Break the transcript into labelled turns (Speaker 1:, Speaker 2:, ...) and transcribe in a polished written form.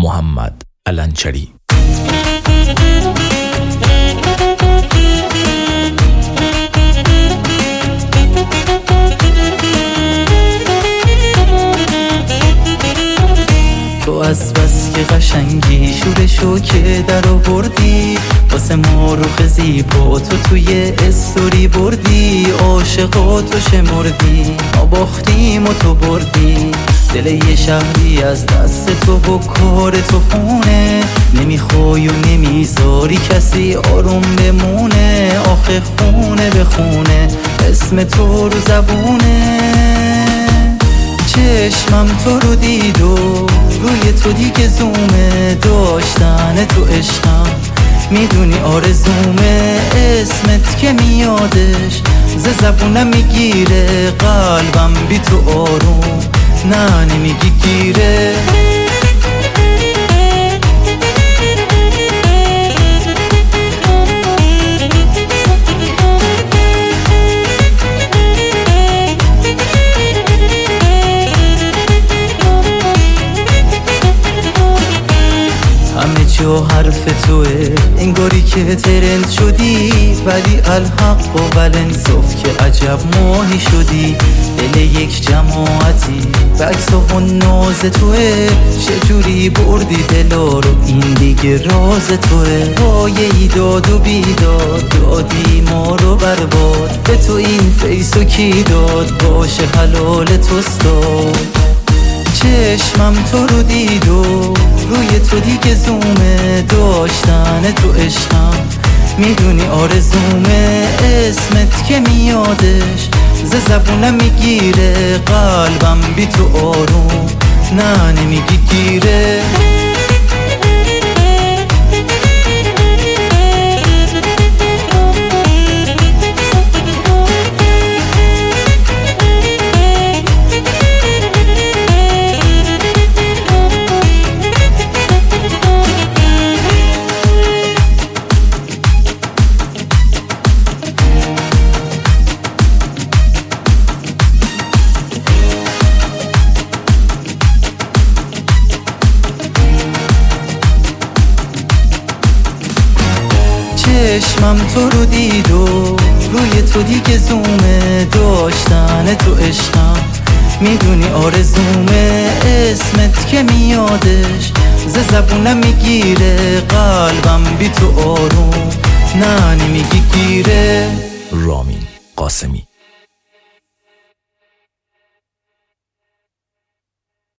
Speaker 1: محمد الانچری.
Speaker 2: تو از بس که قشنگی شورشو که در آوردی، واسه ما روخ زیبا تو توی استوری بردی، عاشقاتو شمردی، ما باختیم و تو بردی، دل یه شهری از دست تو و کار تو خونه، نمیخوای و نمیذاری کسی آروم بمونه، آخه خونه به خونه اسم تو رو زبونه. چشمم تو رو دید و روی تو دیگه زومه، داشتن تو عشقم میدونی آرزومه، اسمت که میادش ز زبونم میگیره، قلبم بی تو آروم نه نمیگی گیره. همه جا حرف توه، انگاری که ترند شدی، ولی الحق و ولنصف که عجب ماهی شدی، دل یک جماعتی بکس و ناز توه، چجوری بردی دلا رو این دیگه راز توه، پایه داد و بیداد دادی ما رو برباد، به تو این فیسو کی داد باشه حلال توستاد. چشمم تو رو دید و روی تو دیگه زومه، داشتن تو عشقم میدونی آرزومه، اسمت که میادش ز زبونم میگیره، قلبم بی تو آروم نه نمیگی گیره. چشمم تو رو دید و روی تو دیگه زومه، داشتن تو عشقم میدونی آرزومه، اسمت که میادش ز زبونم میگیره، قلبم بی تو آروم نه نمیگی گیره.
Speaker 1: رامین قاسمی.